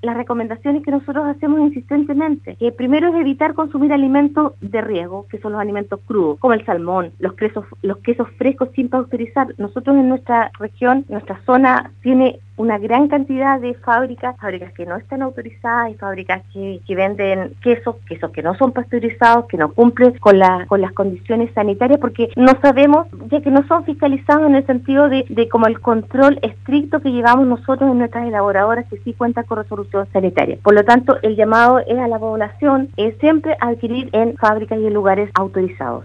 las recomendaciones que nosotros hacemos insistentemente, que primero es evitar consumir alimentos de riesgo, que son los alimentos crudos, como el salmón, los quesos frescos sin pasteurizar. Nosotros en nuestra región, nuestra zona, tiene una gran cantidad de fábricas que no están autorizadas y fábricas que venden quesos que no son pasteurizados, que no cumplen con las condiciones sanitarias, porque no sabemos, ya que no son fiscalizados en el sentido de como el control estricto que llevamos nosotros en nuestras elaboradoras, que sí cuentan con resolución sanitaria. Por lo tanto, el llamado es a la población siempre adquirir en fábricas y en lugares autorizados.